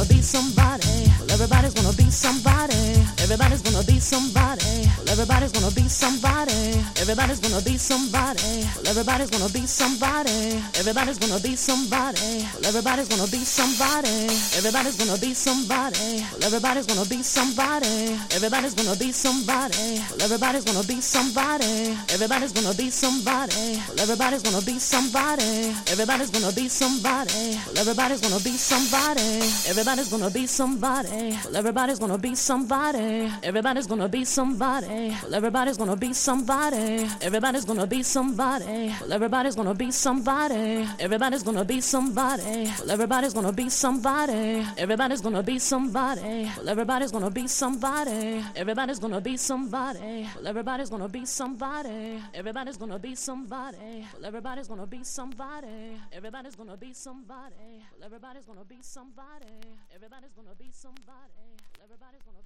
be somebody. Well, everybody's gonna be somebody. Everybody's gonna be somebody. Well, everybody's gonna be somebody. Everybody's gonna be somebody. Well, everybody's gonna be somebody. Everybody's gonna be somebody. Well, everybody's gonna be somebody. Everybody's gonna be somebody. Well, everybody's gonna be somebody. Everybody's gonna be somebody. Well, everybody's gonna be somebody. Everybody's gonna be somebody. Well, everybody's gonna be somebody. Everybody's gonna be somebody. Well, everybody's gonna be somebody. Everybody's gonna be somebody. Well, everybody's gonna be somebody. Everybody's gonna be somebody. Well, everybody's gonna be somebody. Everybody's gonna be somebody. Well, everybody's gonna be somebody. Everybody's gonna be somebody. Well, everybody's gonna be somebody. Everybody's gonna be somebody. Well, everybody's gonna be somebody. Everybody's gonna be somebody. Well, everybody's gonna be somebody. Everybody's gonna be somebody. Well, everybody's gonna be somebody. Everybody's gonna be somebody. Well, everybody's gonna be somebody. Everybody's gonna be somebody. Well, everybody's gonna